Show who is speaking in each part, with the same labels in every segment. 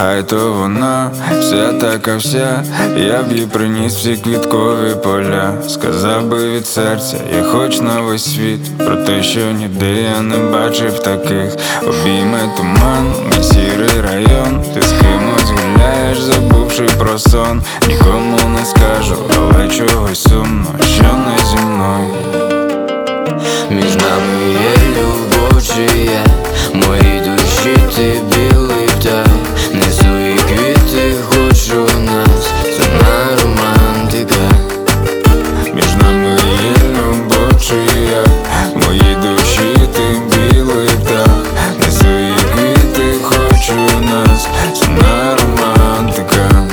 Speaker 1: ай то вона, вся така вся. Я б їй приніс всі квіткові поля. Сказав би від серця, я хоч на весь світ. Про те, що ніде я не бачив таких. Обійме туман, мій сірий район. Ти з кимось гуляєш, забувши про сон. Нікому не скажу, але чогось сумно, що не зі мною.
Speaker 2: Між нами є любов чи є, моїй душі ти білий птах. Несу і квіти, хочу нас, сумна романтика.
Speaker 1: Між нами є любов чи як, в моїй душі ти білий птах. Несу і квіти, хочу нас, сумна романтика.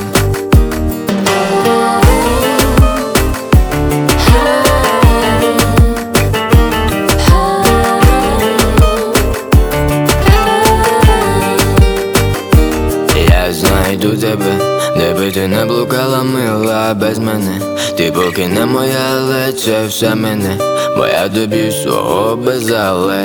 Speaker 2: Знайду тебе, де би ти не блукала, мила без мене. Ти поки не моя, але це все мене, бо я тобі свого без але.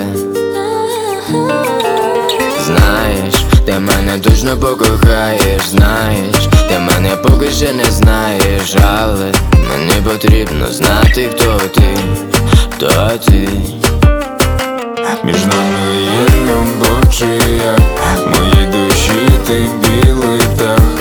Speaker 2: Знаєш, ти мене точно покохаєш, знаєш, ти мене поки ще не знаєш, але мені потрібно знати, хто ти, хто ти.
Speaker 1: Між нами є любов чи як, в моїй душі ти білий птах.